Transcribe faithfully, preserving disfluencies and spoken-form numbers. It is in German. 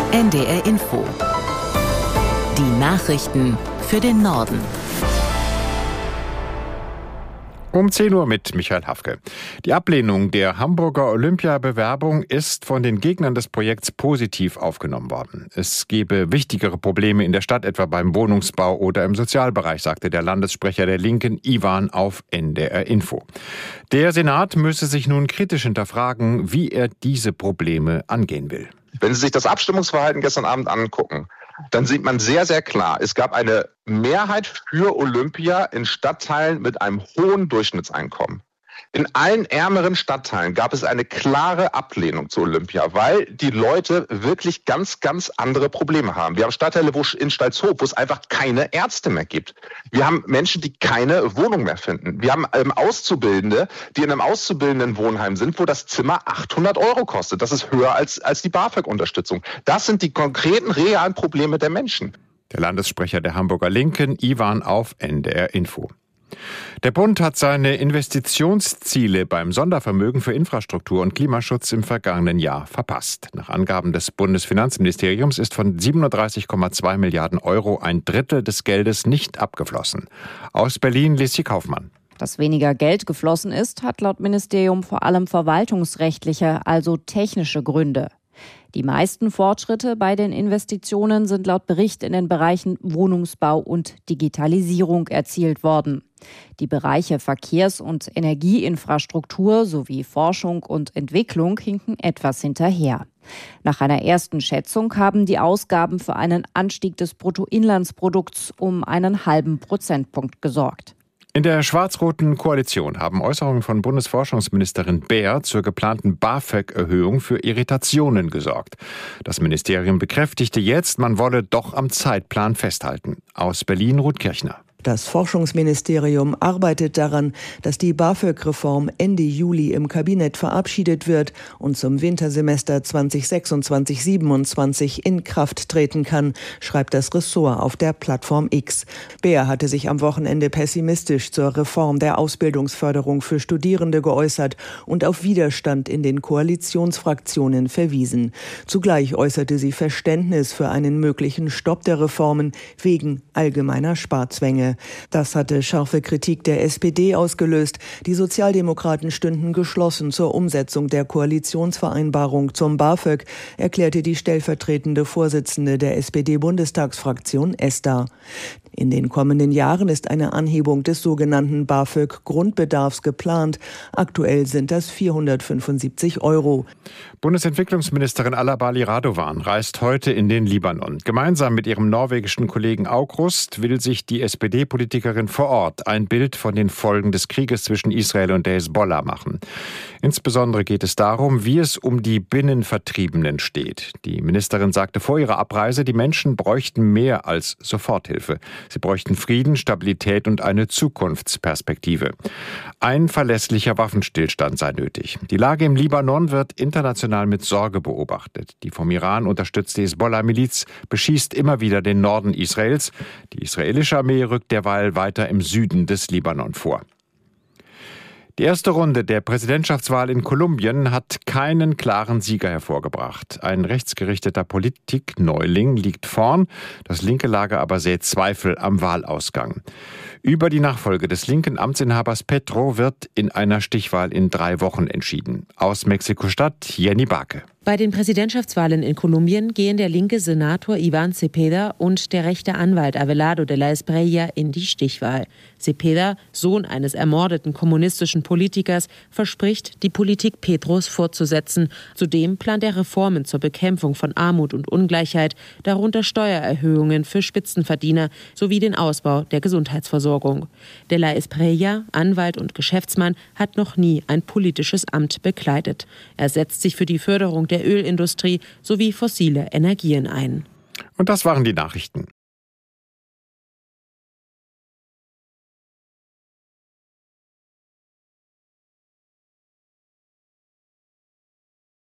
N D R Info. Die Nachrichten für den Norden. Um zehn Uhr mit Michael Hafke. Die Ablehnung der Hamburger Olympiabewerbung ist von den Gegnern des Projekts positiv aufgenommen worden. Es gebe wichtigere Probleme in der Stadt, etwa beim Wohnungsbau oder im Sozialbereich, sagte der Landessprecher der Linken Iwan auf N D R Info. Der Senat müsse sich nun kritisch hinterfragen, wie er diese Probleme angehen will. Wenn Sie sich das Abstimmungsverhalten gestern Abend angucken, dann sieht man sehr, sehr klar, es gab eine Mehrheit für Olympia in Stadtteilen mit einem hohen Durchschnittseinkommen. In allen ärmeren Stadtteilen gab es eine klare Ablehnung zu Olympia, weil die Leute wirklich ganz, ganz andere Probleme haben. Wir haben Stadtteile wo in Stalzhof, wo es einfach keine Ärzte mehr gibt. Wir haben Menschen, die keine Wohnung mehr finden. Wir haben ähm, Auszubildende, die in einem Auszubildendenwohnheim sind, wo das Zimmer achthundert Euro kostet. Das ist höher als, als die BAföG-Unterstützung. Das sind die konkreten, realen Probleme der Menschen. Der Landessprecher der Hamburger Linken, Iwan auf N D R Info. Der Bund hat seine Investitionsziele beim Sondervermögen für Infrastruktur und Klimaschutz im vergangenen Jahr verpasst. Nach Angaben des Bundesfinanzministeriums ist von siebenunddreißig Komma zwei Milliarden Euro ein Drittel des Geldes nicht abgeflossen. Aus Berlin, Lissi Kaufmann. Dass weniger Geld geflossen ist, hat laut Ministerium vor allem verwaltungsrechtliche, also technische Gründe. Die meisten Fortschritte bei den Investitionen sind laut Bericht in den Bereichen Wohnungsbau und Digitalisierung erzielt worden. Die Bereiche Verkehrs- und Energieinfrastruktur sowie Forschung und Entwicklung hinken etwas hinterher. Nach einer ersten Schätzung haben die Ausgaben für einen Anstieg des Bruttoinlandsprodukts um einen halben Prozentpunkt gesorgt. In der schwarz-roten Koalition haben Äußerungen von Bundesforschungsministerin Baer zur geplanten BAföG-Erhöhung für Irritationen gesorgt. Das Ministerium bekräftigte jetzt, man wolle doch am Zeitplan festhalten. Aus Berlin, Ruth Kirchner. Das Forschungsministerium arbeitet daran, dass die BAföG-Reform Ende Juli im Kabinett verabschiedet wird und zum Wintersemester zwanzig sechsundzwanzig siebenundzwanzig in Kraft treten kann, schreibt das Ressort auf der Plattform X. Baer hatte sich am Wochenende pessimistisch zur Reform der Ausbildungsförderung für Studierende geäußert und auf Widerstand in den Koalitionsfraktionen verwiesen. Zugleich äußerte sie Verständnis für einen möglichen Stopp der Reformen wegen allgemeiner Sparzwänge. Das hatte scharfe Kritik der S P D ausgelöst. Die Sozialdemokraten stünden geschlossen zur Umsetzung der Koalitionsvereinbarung zum BAföG, erklärte die stellvertretende Vorsitzende der S P D-Bundestagsfraktion Esther. In den kommenden Jahren ist eine Anhebung des sogenannten BAföG-Grundbedarfs geplant. Aktuell sind das vierhundertfünfundsiebzig Euro. Bundesentwicklungsministerin Alabali Radovan reist heute in den Libanon. Gemeinsam mit ihrem norwegischen Kollegen Aukrust will sich die S P D-Politikerin vor Ort ein Bild von den Folgen des Krieges zwischen Israel und der Hezbollah machen. Insbesondere geht es darum, wie es um die Binnenvertriebenen steht. Die Ministerin sagte vor ihrer Abreise, die Menschen bräuchten mehr als Soforthilfe. Sie bräuchten Frieden, Stabilität und eine Zukunftsperspektive. Ein verlässlicher Waffenstillstand sei nötig. Die Lage im Libanon wird international mit Sorge beobachtet. Die vom Iran unterstützte Hezbollah-Miliz beschießt immer wieder den Norden Israels. Die israelische Armee rückt derweil weiter im Süden des Libanon vor. Die erste Runde der Präsidentschaftswahl in Kolumbien hat keinen klaren Sieger hervorgebracht. Ein rechtsgerichteter Politikneuling liegt vorn, das linke Lager aber sät Zweifel am Wahlausgang. Über die Nachfolge des linken Amtsinhabers Petro wird in einer Stichwahl in drei Wochen entschieden. Aus Mexiko-Stadt, Jenny Barke. Bei den Präsidentschaftswahlen in Kolumbien gehen der linke Senator Iván Cepeda und der rechte Anwalt Abelardo de la Espriella in die Stichwahl. Cepeda, Sohn eines ermordeten kommunistischen Politikers, verspricht, die Politik Petros fortzusetzen. Zudem plant er Reformen zur Bekämpfung von Armut und Ungleichheit, darunter Steuererhöhungen für Spitzenverdiener sowie den Ausbau der Gesundheitsversorgung. De la Espriella, Anwalt und Geschäftsmann, hat noch nie ein politisches Amt bekleidet. Er setzt sich für die Förderung der Ölindustrie sowie fossile Energien ein. Und das waren die Nachrichten.